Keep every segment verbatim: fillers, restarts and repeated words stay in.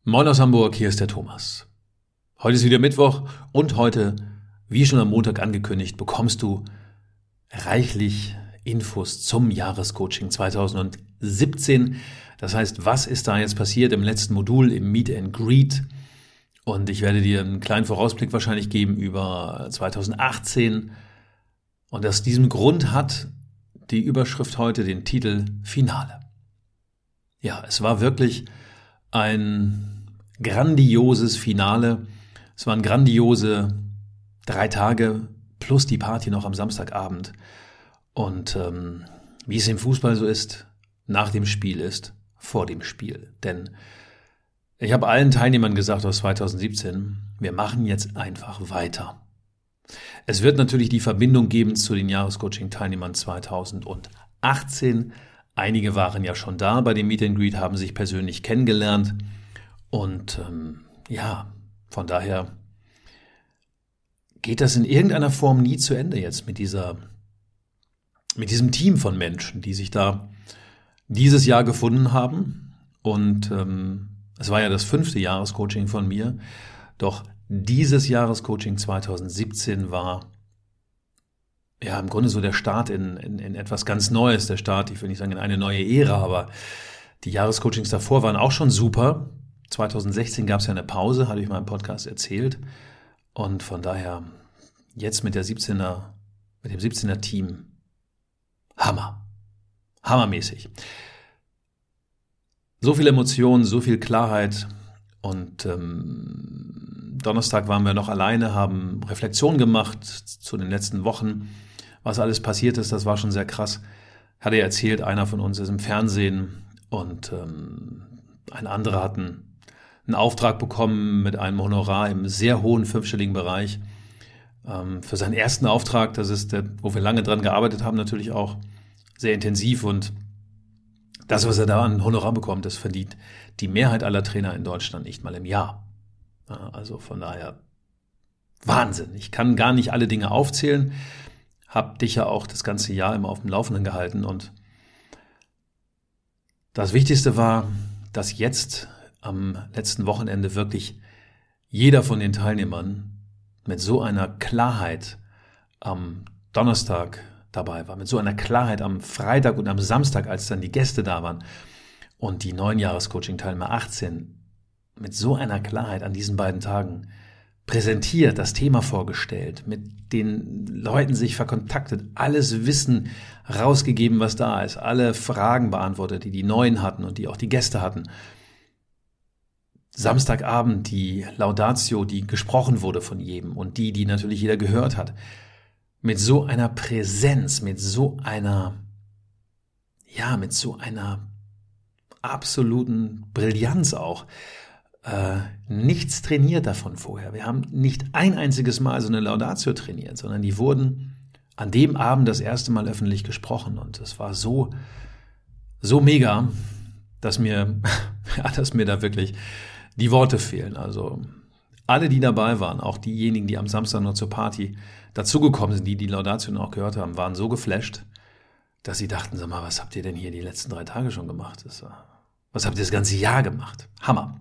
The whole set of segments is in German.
Moin aus Hamburg, hier ist der Thomas. Heute ist wieder Mittwoch und heute, wie schon am Montag angekündigt, bekommst du reichlich Infos zum Jahrescoaching zwanzig siebzehn. Das heißt, was ist da jetzt passiert im letzten Modul, im Meet and Greet? Und ich werde dir einen kleinen Vorausblick wahrscheinlich geben über zwanzig achtzehn. Und aus diesem Grund hat die Überschrift heute den Titel Finale. Ja, es war wirklich ein grandioses Finale. Es waren grandiose drei Tage plus die Party noch am Samstagabend. Und ähm, wie es im Fußball so ist, nach dem Spiel ist vor dem Spiel. Denn ich habe allen Teilnehmern gesagt aus zwanzig siebzehn, wir machen jetzt einfach weiter. Es wird natürlich die Verbindung geben zu den Jahrescoaching-Teilnehmern zwanzig achtzehn. Einige waren ja schon da bei dem Meet and Greet, haben sich persönlich kennengelernt. Und ähm, ja, von daher geht das in irgendeiner Form nie zu Ende jetzt mit dieser, mit diesem Team von Menschen, die sich da dieses Jahr gefunden haben. Und ähm, es war ja das fünfte Jahrescoaching von mir. Doch dieses Jahrescoaching zwanzig siebzehn war ja im Grunde so der Start in, in, in etwas ganz Neues. Der Start, ich will nicht sagen in eine neue Ära, aber die Jahrescoachings davor waren auch schon super. zwanzig sechzehn gab es ja eine Pause, hatte ich mal im Podcast erzählt. Und von daher jetzt mit der siebzehner, mit dem siebzehner Team, Hammer. Hammermäßig. So viel Emotionen, so viel Klarheit. Und ähm, Donnerstag waren wir noch alleine, haben Reflexion gemacht zu den letzten Wochen. Was alles passiert ist, das war schon sehr krass. Hatte ja erzählt, einer von uns ist im Fernsehen und ähm, ein anderer hat einen einen Auftrag bekommen mit einem Honorar im sehr hohen fünfstelligen Bereich ähm, für seinen ersten Auftrag. Das ist der, wo wir lange dran gearbeitet haben, natürlich auch sehr intensiv. Und das, was er da an Honorar bekommt, das verdient die Mehrheit aller Trainer in Deutschland nicht mal im Jahr. Ja, also von daher Wahnsinn. Ich kann gar nicht alle Dinge aufzählen. Hab dich ja auch das ganze Jahr immer auf dem Laufenden gehalten. Und das Wichtigste war, dass jetzt am letzten Wochenende wirklich jeder von den Teilnehmern mit so einer Klarheit am Donnerstag dabei war, mit so einer Klarheit am Freitag und am Samstag, als dann die Gäste da waren und die neuen Jahrescoaching-Teilnehmer achtzehn mit so einer Klarheit an diesen beiden Tagen präsentiert, das Thema vorgestellt, mit den Leuten sich verkontaktet, alles Wissen rausgegeben, was da ist, alle Fragen beantwortet, die die Neuen hatten und die auch die Gäste hatten. Samstagabend die Laudatio, die gesprochen wurde von jedem und die, die natürlich jeder gehört hat. Mit so einer Präsenz, mit so einer, ja, mit so einer absoluten Brillanz auch. Äh, nichts trainiert davon vorher. Wir haben nicht ein einziges Mal so eine Laudatio trainiert, sondern die wurden an dem Abend das erste Mal öffentlich gesprochen. Und es war so, so mega, dass mir, ja, dass mir da wirklich die Worte fehlen. Also alle, die dabei waren, auch diejenigen, die am Samstag noch zur Party dazugekommen sind, die die Laudatio auch gehört haben, waren so geflasht, dass sie dachten, sag mal, was habt ihr denn hier die letzten drei Tage schon gemacht? Das war, was habt ihr das ganze Jahr gemacht? Hammer.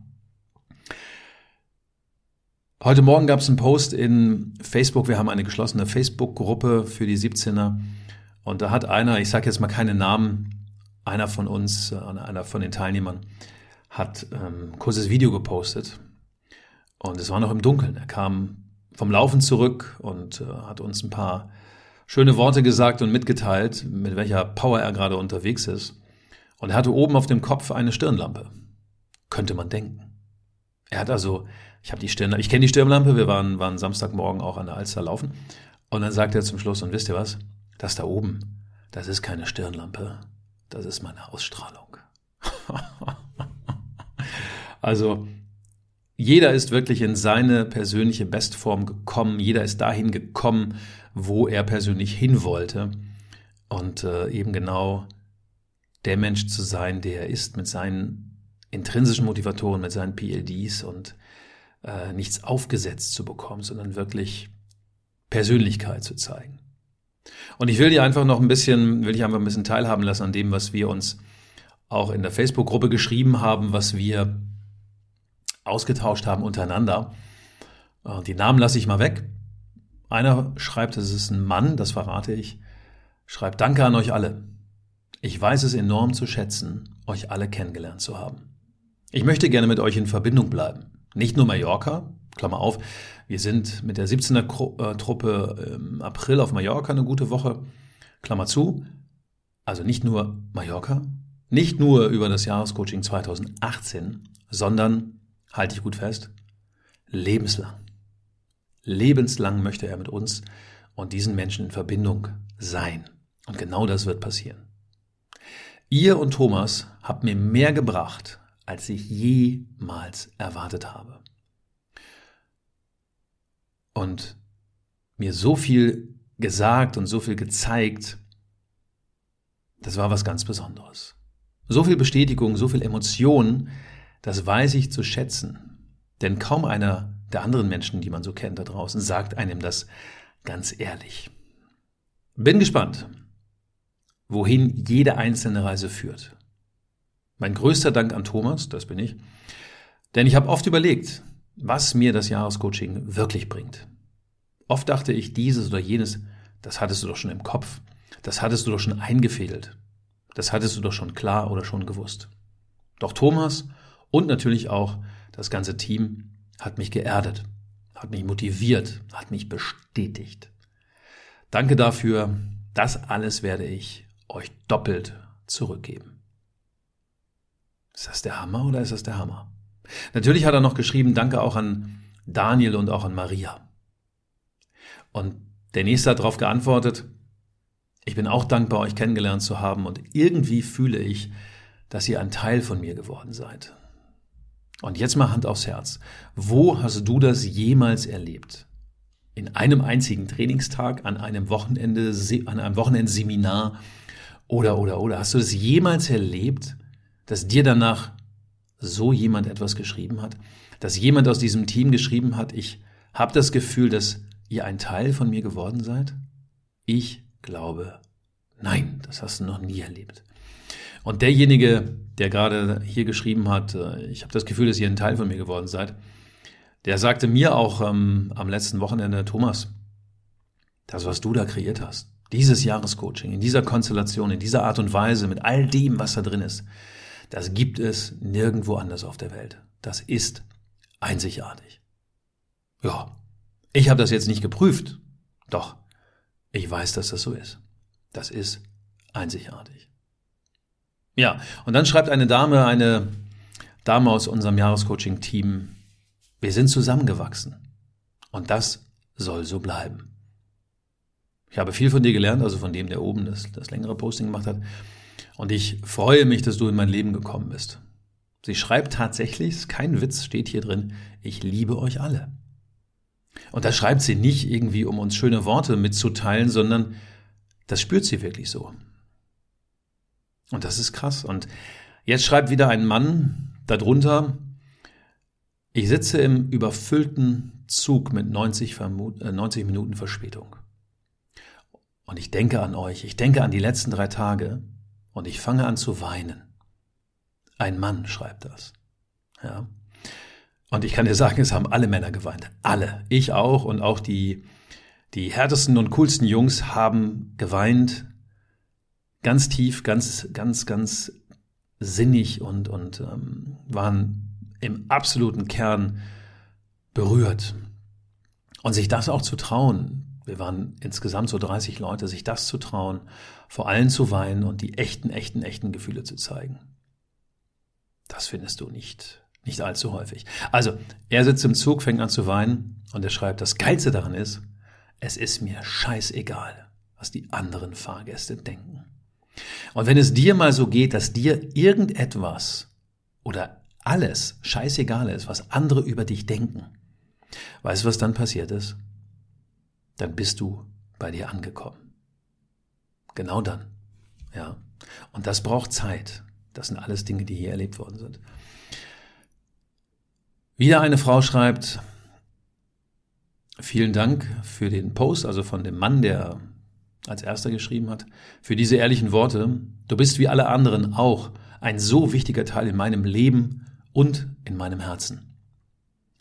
Heute Morgen gab es einen Post in Facebook. Wir haben eine geschlossene Facebook-Gruppe für die siebzehner. Und da hat einer, ich sage jetzt mal keine Namen, einer von uns, einer von den Teilnehmern, hat ähm, ein kurzes Video gepostet und es war noch im Dunkeln. Er kam vom Laufen zurück und äh, hat uns ein paar schöne Worte gesagt und mitgeteilt, mit welcher Power er gerade unterwegs ist. Und er hatte oben auf dem Kopf eine Stirnlampe. Könnte man denken. Er hat also, ich habe die Stirn, ich kenne die Stirnlampe, wir waren, waren Samstagmorgen auch an der Alster laufen. Und dann sagt er zum Schluss, und wisst ihr was? Das da oben, das ist keine Stirnlampe, das ist meine Ausstrahlung. Also jeder ist wirklich in seine persönliche Bestform gekommen. Jeder ist dahin gekommen, wo er persönlich hin wollte. Und äh, eben genau der Mensch zu sein, der er ist, mit seinen intrinsischen Motivatoren, mit seinen P L Ds und äh, nichts aufgesetzt zu bekommen, sondern wirklich Persönlichkeit zu zeigen. Und ich will dir einfach noch ein bisschen, will dich einfach ein bisschen teilhaben lassen an dem, was wir uns auch in der Facebook-Gruppe geschrieben haben, was wir ausgetauscht haben untereinander. Die Namen lasse ich mal weg. Einer schreibt, es ist ein Mann, das verrate ich, schreibt: Danke an euch alle. Ich weiß es enorm zu schätzen, euch alle kennengelernt zu haben. Ich möchte gerne mit euch in Verbindung bleiben. Nicht nur Mallorca, Klammer auf, wir sind mit der siebzehner-Truppe im April auf Mallorca eine gute Woche, Klammer zu, also nicht nur Mallorca, nicht nur über das Jahrescoaching zweitausendachtzehn, sondern, halte ich gut fest, lebenslang. Lebenslang möchte er mit uns und diesen Menschen in Verbindung sein. Und genau das wird passieren. Ihr und Thomas habt mir mehr gebracht, als ich jemals erwartet habe. Und mir so viel gesagt und so viel gezeigt, das war was ganz Besonderes. So viel Bestätigung, so viel Emotion, das weiß ich zu schätzen. Denn kaum einer der anderen Menschen, die man so kennt da draußen, sagt einem das ganz ehrlich. Bin gespannt, wohin jede einzelne Reise führt. Mein größter Dank an Thomas, das bin ich, denn ich habe oft überlegt, was mir das Jahrescoaching wirklich bringt. Oft dachte ich, dieses oder jenes, das hattest du doch schon im Kopf, das hattest du doch schon eingefädelt, das hattest du doch schon klar oder schon gewusst. Doch Thomas und natürlich auch das ganze Team hat mich geerdet, hat mich motiviert, hat mich bestätigt. Danke dafür, das alles werde ich euch doppelt zurückgeben. Ist das der Hammer oder ist das der Hammer? Natürlich hat er noch geschrieben, danke auch an Daniel und auch an Maria. Und der Nächste hat darauf geantwortet, ich bin auch dankbar, euch kennengelernt zu haben und irgendwie fühle ich, dass ihr ein Teil von mir geworden seid. Und jetzt mal Hand aufs Herz. Wo hast du das jemals erlebt? In einem einzigen Trainingstag, an einem Wochenende, an einem Wochenendseminar oder, oder, oder. Hast du das jemals erlebt, dass dir danach so jemand etwas geschrieben hat? Dass jemand aus diesem Team geschrieben hat, ich habe das Gefühl, dass ihr ein Teil von mir geworden seid? Ich glaube, nein, das hast du noch nie erlebt. Und derjenige, der gerade hier geschrieben hat, ich habe das Gefühl, dass ihr ein Teil von mir geworden seid, der sagte mir auch ähm, am letzten Wochenende, Thomas, das, was du da kreiert hast, dieses Jahrescoaching, in dieser Konstellation, in dieser Art und Weise, mit all dem, was da drin ist, das gibt es nirgendwo anders auf der Welt. Das ist einzigartig. Ja, ich habe das jetzt nicht geprüft, doch ich weiß, dass das so ist. Das ist einzigartig. Ja, und dann schreibt eine Dame, eine Dame aus unserem Jahrescoaching-Team, wir sind zusammengewachsen und das soll so bleiben. Ich habe viel von dir gelernt, also von dem, der oben das, das längere Posting gemacht hat, und ich freue mich, dass du in mein Leben gekommen bist. Sie schreibt tatsächlich, ist kein Witz, steht hier drin, ich liebe euch alle. Und da schreibt sie nicht irgendwie, um uns schöne Worte mitzuteilen, sondern das spürt sie wirklich so. Und das ist krass. Und jetzt schreibt wieder ein Mann darunter, ich sitze im überfüllten Zug mit neunzig Minuten Verspätung. Und ich denke an euch, ich denke an die letzten drei Tage und ich fange an zu weinen. Ein Mann schreibt das. Ja. Und ich kann dir sagen, es haben alle Männer geweint. Alle. Ich auch und auch die, die härtesten und coolsten Jungs haben geweint. Ganz tief, ganz, ganz, ganz sinnig und, und ähm, waren im absoluten Kern berührt. Und sich das auch zu trauen, wir waren insgesamt so dreißig Leute, sich das zu trauen, vor allen zu weinen und die echten, echten, echten Gefühle zu zeigen. Das findest du nicht, nicht allzu häufig. Also, er sitzt im Zug, fängt an zu weinen und er schreibt, das Geilste daran ist, es ist mir scheißegal, was die anderen Fahrgäste denken. Und wenn es dir mal so geht, dass dir irgendetwas oder alles scheißegal ist, was andere über dich denken, weißt du, was dann passiert ist? Dann bist du bei dir angekommen. Genau dann. Ja. Und das braucht Zeit. Das sind alles Dinge, die hier erlebt worden sind. Wieder eine Frau schreibt, vielen Dank für den Post, also von dem Mann, der als erster geschrieben hat, für diese ehrlichen Worte. Du bist wie alle anderen auch ein so wichtiger Teil in meinem Leben und in meinem Herzen.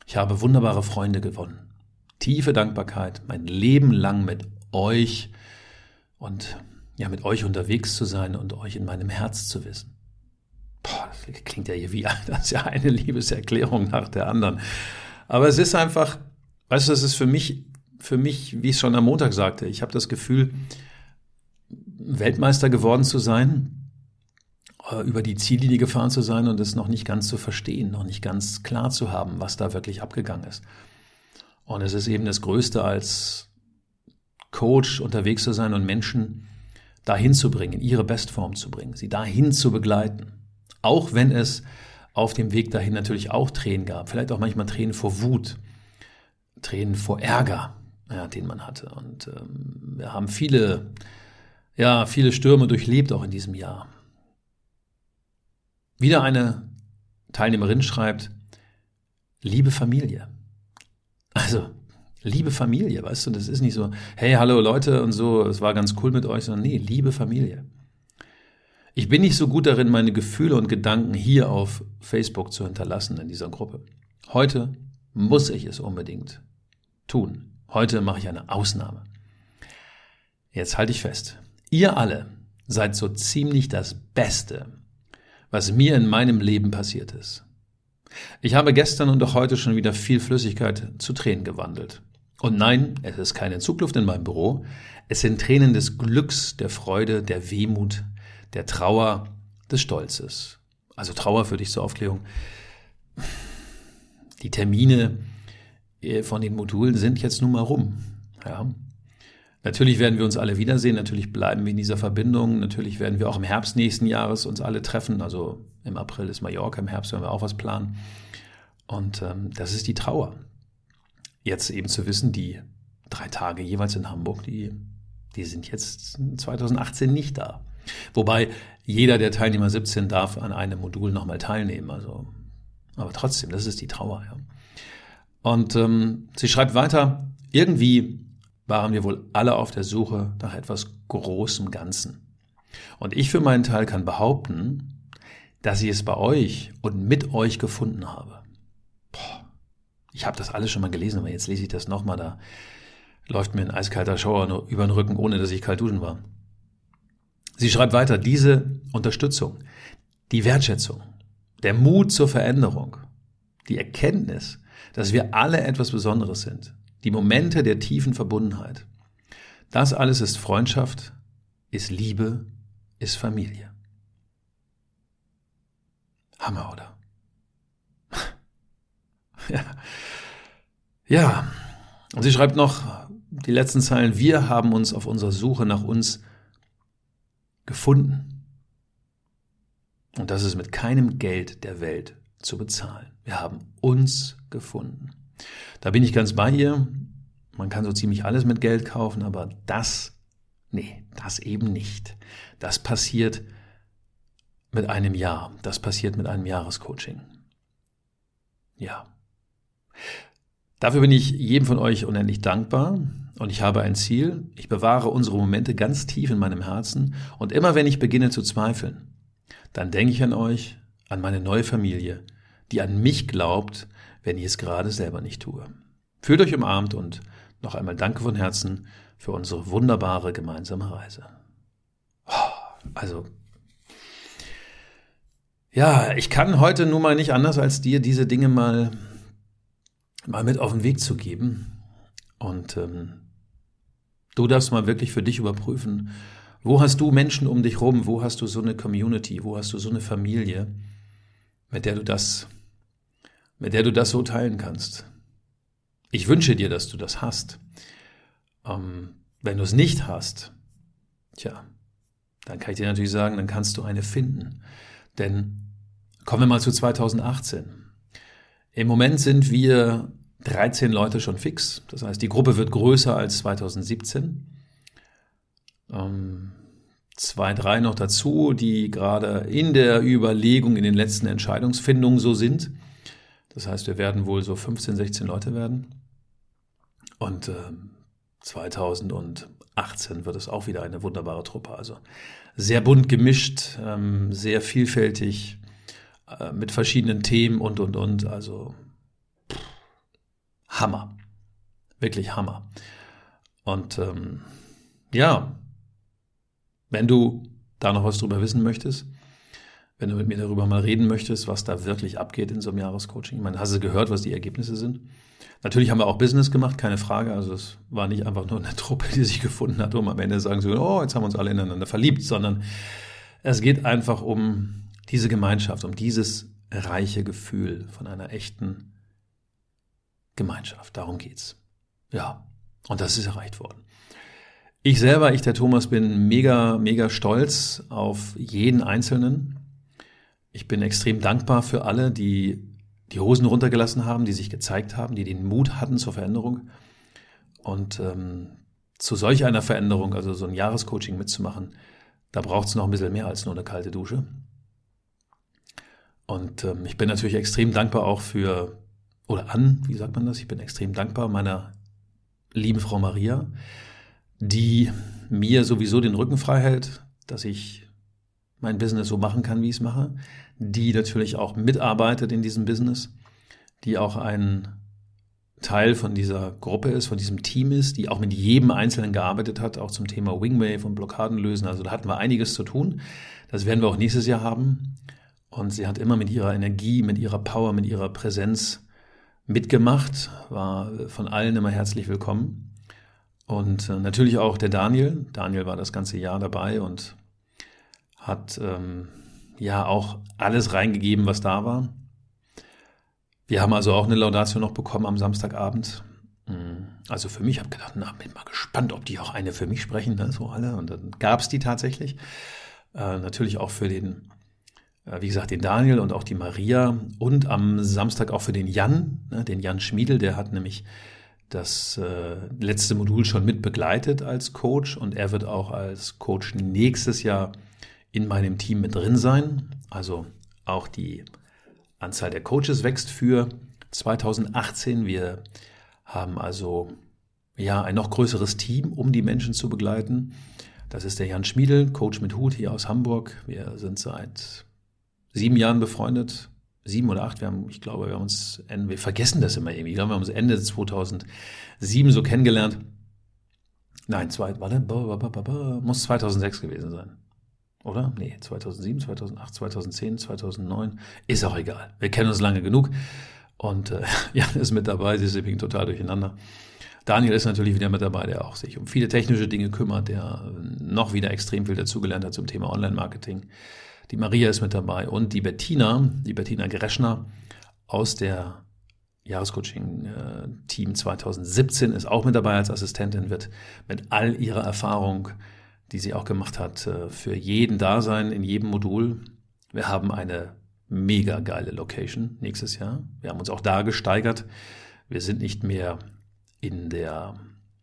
Ich habe wunderbare Freunde gewonnen. Tiefe Dankbarkeit, mein Leben lang mit euch und ja, mit euch unterwegs zu sein und euch in meinem Herz zu wissen. Boah, das klingt ja hier wie das ist ja eine Liebeserklärung nach der anderen. Aber es ist einfach, weißt du, das ist für mich, für mich, wie ich es schon am Montag sagte, ich habe das Gefühl, Weltmeister geworden zu sein, über die Ziellinie gefahren zu sein und es noch nicht ganz zu verstehen, noch nicht ganz klar zu haben, was da wirklich abgegangen ist. Und es ist eben das Größte, als Coach unterwegs zu sein und Menschen dahin zu bringen, in ihre Bestform zu bringen, sie dahin zu begleiten. Auch wenn es auf dem Weg dahin natürlich auch Tränen gab, vielleicht auch manchmal Tränen vor Wut, Tränen vor Ärger, ja, den man hatte. Und ähm, wir haben viele, ja, viele Stürme durchlebt auch in diesem Jahr. Wieder eine Teilnehmerin schreibt, liebe Familie. Also, liebe Familie, weißt du, das ist nicht so, hey, hallo Leute und so, es war ganz cool mit euch, sondern nee, liebe Familie. Ich bin nicht so gut darin, meine Gefühle und Gedanken hier auf Facebook zu hinterlassen in dieser Gruppe. Heute muss ich es unbedingt tun. Heute mache ich eine Ausnahme. Jetzt halte ich fest. Ihr alle seid so ziemlich das Beste, was mir in meinem Leben passiert ist. Ich habe gestern und auch heute schon wieder viel Flüssigkeit zu Tränen gewandelt. Und nein, es ist keine Zugluft in meinem Büro. Es sind Tränen des Glücks, der Freude, der Wehmut, der Trauer, des Stolzes. Also Trauer für dich zur Aufklärung. Die Termine von den Modulen sind jetzt nun mal rum. Ja. Natürlich werden wir uns alle wiedersehen, natürlich bleiben wir in dieser Verbindung, natürlich werden wir auch im Herbst nächsten Jahres uns alle treffen, also im April ist Mallorca, im Herbst werden wir auch was planen. Und ähm, das ist die Trauer. Jetzt eben zu wissen, die drei Tage jeweils in Hamburg, die, die sind jetzt zwanzig achtzehn nicht da. Wobei jeder der Teilnehmer siebzehn darf an einem Modul nochmal teilnehmen. Also, aber trotzdem, das ist die Trauer. Ja. Und ähm, sie schreibt weiter, irgendwie waren wir wohl alle auf der Suche nach etwas großem Ganzen. Und ich für meinen Teil kann behaupten, dass ich es bei euch und mit euch gefunden habe. Boah, ich habe das alles schon mal gelesen, aber jetzt lese ich das nochmal, da läuft mir ein eiskalter Schauer über den Rücken, ohne dass ich kalt duschen war. Sie schreibt weiter, diese Unterstützung, die Wertschätzung, der Mut zur Veränderung, die Erkenntnis, dass wir alle etwas Besonderes sind, die Momente der tiefen Verbundenheit, das alles ist Freundschaft, ist Liebe, ist Familie. Hammer, oder? ja. ja, und sie schreibt noch die letzten Zeilen, wir haben uns auf unserer Suche nach uns gefunden. Und das ist mit keinem Geld der Welt zu bezahlen. Wir haben uns gefunden. Da bin ich ganz bei ihr. Man kann so ziemlich alles mit Geld kaufen, aber das, nee, das eben nicht. Das passiert mit einem Jahr. Das passiert mit einem Jahrescoaching. Ja. Dafür bin ich jedem von euch unendlich dankbar und ich habe ein Ziel. Ich bewahre unsere Momente ganz tief in meinem Herzen und immer wenn ich beginne zu zweifeln, dann denke ich an euch, an meine neue Familie, die an mich glaubt, wenn ich es gerade selber nicht tue. Fühlt euch umarmt und noch einmal danke von Herzen für unsere wunderbare gemeinsame Reise. Also, ja, ich kann heute nun mal nicht anders, als dir diese Dinge mal, mal mit auf den Weg zu geben. Und ähm, du darfst mal wirklich für dich überprüfen, wo hast du Menschen um dich rum, wo hast du so eine Community, wo hast du so eine Familie, mit der du das, mit der du das so teilen kannst. Ich wünsche dir, dass du das hast. Ähm, wenn du es nicht hast, tja, dann kann ich dir natürlich sagen, dann kannst du eine finden. Denn kommen wir mal zu zwanzig achtzehn. Im Moment sind wir dreizehn Leute schon fix. Das heißt, die Gruppe wird größer als zwanzig siebzehn. Ähm, zwei, drei noch dazu, die gerade in der Überlegung, in den letzten Entscheidungsfindungen so sind. Das heißt, wir werden wohl so fünfzehn, sechzehn Leute werden. Und äh, zwanzig achtzehn wird es auch wieder eine wunderbare Truppe. Also sehr bunt gemischt, ähm, sehr vielfältig, äh, mit verschiedenen Themen und, und, und. Also pff, Hammer. Wirklich Hammer. Und ähm, ja, wenn du da noch was drüber wissen möchtest, wenn du mit mir darüber mal reden möchtest, was da wirklich abgeht in so einem Jahrescoaching. Ich meine, hast du gehört, was die Ergebnisse sind? Natürlich haben wir auch Business gemacht, keine Frage. Also es war nicht einfach nur eine Truppe, die sich gefunden hat, um am Ende sagen zu können, oh, jetzt haben wir uns alle ineinander verliebt, sondern es geht einfach um diese Gemeinschaft, um dieses reiche Gefühl von einer echten Gemeinschaft. Darum geht's. Ja, und das ist erreicht worden. Ich selber, ich der Thomas, bin mega, mega stolz auf jeden Einzelnen. Ich bin extrem dankbar für alle, die die Hosen runtergelassen haben, die sich gezeigt haben, die den Mut hatten zur Veränderung. Und ähm, zu solch einer Veränderung, also so ein Jahrescoaching mitzumachen, da braucht es noch ein bisschen mehr als nur eine kalte Dusche. Und ähm, ich bin natürlich extrem dankbar auch für, oder an, wie sagt man das? Ich bin extrem dankbar meiner lieben Frau Maria, die mir sowieso den Rücken frei hält, dass ich mein Business so machen kann, wie ich es mache, die natürlich auch mitarbeitet in diesem Business, die auch ein Teil von dieser Gruppe ist, von diesem Team ist, die auch mit jedem Einzelnen gearbeitet hat, auch zum Thema Wingwave und Blockaden lösen. Also da hatten wir einiges zu tun. Das werden wir auch nächstes Jahr haben. Und sie hat immer mit ihrer Energie, mit ihrer Power, mit ihrer Präsenz mitgemacht, war von allen immer herzlich willkommen. Und natürlich auch der Daniel. Daniel war das ganze Jahr dabei und hat ähm, ja auch alles reingegeben, was da war. Wir haben also auch eine Laudatio noch bekommen am Samstagabend. Also für mich, habe gedacht, na, bin mal gespannt, ob die auch eine für mich sprechen, ne, so alle. Und dann gab es die tatsächlich. Äh, natürlich auch für den, äh, wie gesagt, den Daniel und auch die Maria. Und am Samstag auch für den Jan, ne, den Jan Schmiedel, der hat nämlich das äh, letzte Modul schon mit begleitet als Coach. Und er wird auch als Coach nächstes Jahr in meinem Team mit drin sein. Also auch die Anzahl der Coaches wächst für zweitausendachtzehn. Wir haben also ja ein noch größeres Team, um die Menschen zu begleiten. Das ist der Jan Schmiedel, Coach mit Hut hier aus Hamburg. Wir sind seit sieben Jahren befreundet. Sieben oder acht. Wir haben, ich glaube, wir haben uns, wir vergessen das immer irgendwie. Ich glaube, wir haben uns Ende zweitausendsieben so kennengelernt. Nein, zwei, warte, muss zweitausendsechs gewesen sein. Oder? Nee, zweitausendsieben, zweitausendacht, zweitausendzehn, zweitausendneun. Ist auch egal. Wir kennen uns lange genug. Und äh, Jan ist mit dabei, sie ist übrigens total durcheinander. Daniel ist natürlich wieder mit dabei, der auch sich um viele technische Dinge kümmert, der noch wieder extrem viel dazugelernt hat zum Thema Online-Marketing. Die Maria ist mit dabei und die Bettina, die Bettina Greschner aus der Jahrescoaching-Team zweitausendsiebzehn ist auch mit dabei als Assistentin, wird mit all ihrer Erfahrung, die sie auch gemacht hat, für jeden da sein, in jedem Modul. Wir haben eine mega geile Location nächstes Jahr. Wir haben uns auch da gesteigert. Wir sind nicht mehr in der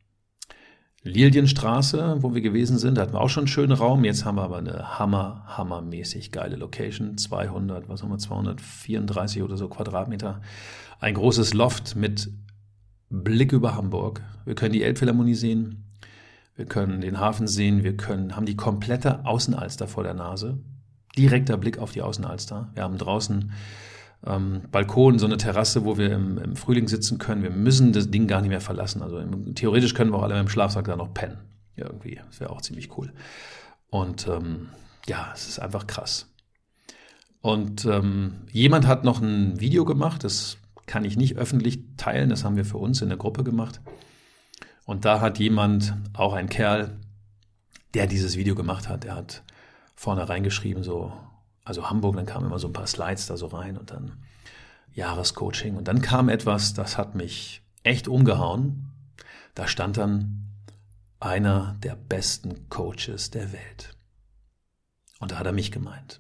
Lilienstraße, wo wir gewesen sind. Da hatten wir auch schon einen schönen Raum. Jetzt haben wir aber eine hammer, hammermäßig geile Location. zweihundert, was haben wir, zweihundertvierunddreißig oder so Quadratmeter. Ein großes Loft mit Blick über Hamburg. Wir können die Elbphilharmonie sehen. Wir können den Hafen sehen, wir können, haben die komplette Außenalster vor der Nase. Direkter Blick auf die Außenalster. Wir haben draußen ähm, Balkon, so eine Terrasse, wo wir im, im Frühling sitzen können. Wir müssen das Ding gar nicht mehr verlassen. Also im, theoretisch können wir auch alle im Schlafsack da noch pennen. Irgendwie. Das wäre auch ziemlich cool. Und ähm, ja, es ist einfach krass. Und ähm, jemand hat noch ein Video gemacht, das kann ich nicht öffentlich teilen, das haben wir für uns in der Gruppe gemacht. Und da hat jemand, auch ein Kerl, der dieses Video gemacht hat, der hat vorne reingeschrieben, so, also Hamburg, dann kamen immer so ein paar Slides da so rein und dann Jahrescoaching. Und dann kam etwas, das hat mich echt umgehauen. Da stand dann einer der besten Coaches der Welt. Und da hat er mich gemeint.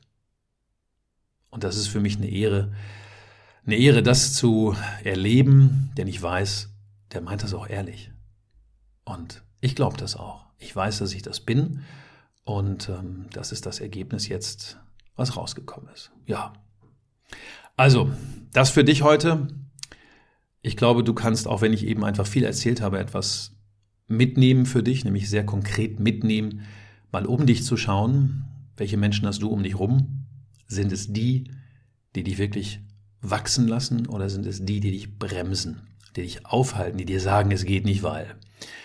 Und das ist für mich eine Ehre, eine Ehre, das zu erleben, denn ich weiß, der meint das auch ehrlich. Und ich glaube das auch. Ich weiß, dass ich das bin und ähm, das ist das Ergebnis jetzt, was rausgekommen ist. Ja, also das für dich heute. Ich glaube, du kannst, auch wenn ich eben einfach viel erzählt habe, etwas mitnehmen für dich, nämlich sehr konkret mitnehmen, mal um dich zu schauen, welche Menschen hast du um dich rum? Sind es die, die dich wirklich wachsen lassen oder sind es die, die dich bremsen die dich aufhalten, die dir sagen, es geht nicht, weil.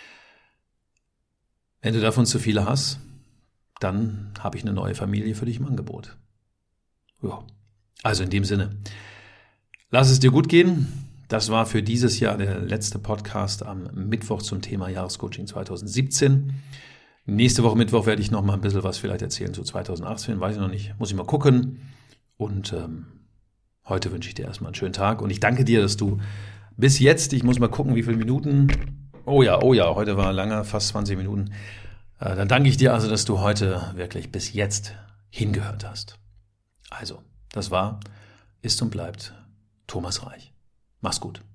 Wenn du davon zu viele hast, dann habe ich eine neue Familie für dich im Angebot. Ja, also in dem Sinne, lass es dir gut gehen. Das war für dieses Jahr der letzte Podcast am Mittwoch zum Thema Jahrescoaching zwanzig siebzehn. Nächste Woche Mittwoch werde ich noch mal ein bisschen was vielleicht erzählen zu zwanzig achtzehn, weiß ich noch nicht, muss ich mal gucken. Und ähm, heute wünsche ich dir erstmal einen schönen Tag und ich danke dir, dass du bis jetzt, ich muss mal gucken, wie viele Minuten, oh ja, oh ja, heute war langer, fast zwanzig Minuten. Äh, dann danke ich dir also, dass du heute wirklich bis jetzt hingehört hast. Also, das war, ist und bleibt Thomas Reich. Mach's gut.